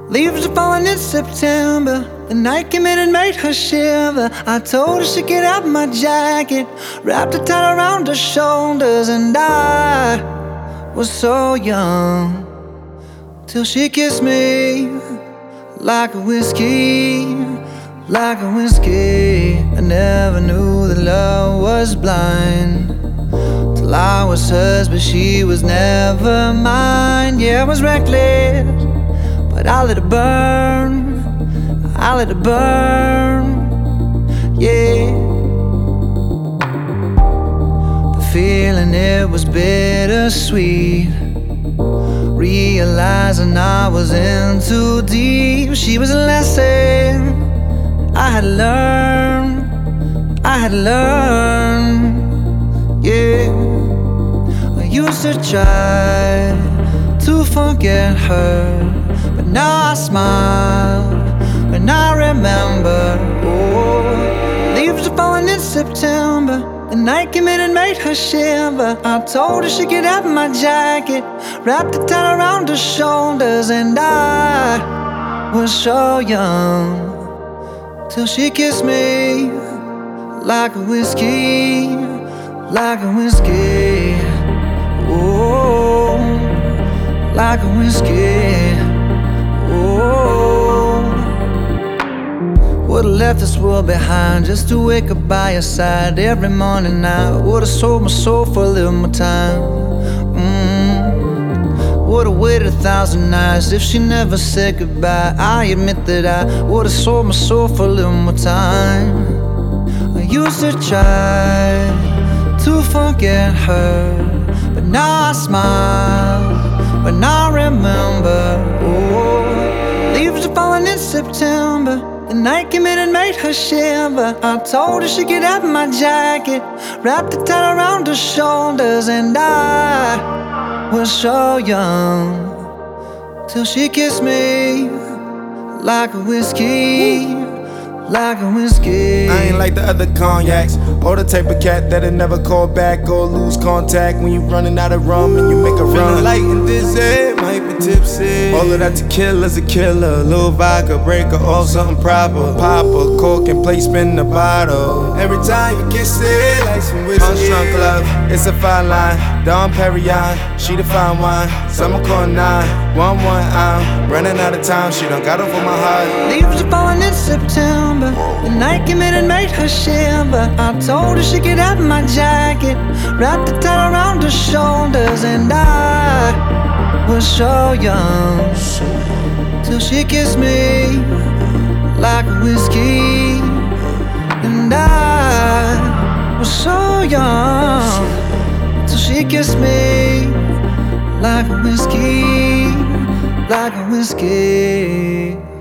Leaves are falling in September. The night came in and made her shiver. I told her she'd get out my jacket, wrapped it tight around her shoulders, and I was so young till she kissed me like a whiskey, like a whiskey. I never knew that love was blind till I was hers, but she was never mine. Yeah, I was reckless, but I let it burn, I let it burn, yeah. The feeling, it was bittersweet, realizing I was in too deep. She was a lesson I had learned, I had learned, yeah. I used to try to forget her, but now I smile when I remember. Oh, leaves are falling in September. The night came in and made her shiver. I told her she'd get out my jacket, wrapped it tight around her shoulders, and I was so young till she kissed me like a whiskey, like a whiskey. Oh, like a whiskey. Oh, would've left this world behind just to wake up by your side every morning. I would've sold my soul for a little more time. Would've waited 1,000 nights if she never said goodbye. I admit that I would've sold my soul for a little more time. I used to try to forget her, but now I smile when I remember. Oh, leaves are falling in September. The night came in and made her shiver. I told her she'd get out my jacket, wrapped it tight around her shoulders, and I was so young till she kissed me like a whiskey, like a whiskey. I ain't like the other cognacs, or the type of cat that'll never call back or lose contact when you running out of rum and you make a run. Feeling light and dizzy, might be tipsy. All of that tequila's a killer. Little vodka, break her off something proper. Pop a cork and play spin the bottle. Every time you kiss it, like some whiskey. Unstrung love, it's a fine line. Dom Perignon, she the fine wine. Summer call 911. I'm running out of time. She done got over my heart. Leaves are falling in September. The night came in and made her shiver. I told her she'd get out my jacket, wrapped it tight around her shoulders, and I was so young till she kissed me like a whiskey. And I was so young till she kissed me like a whiskey, like a whiskey.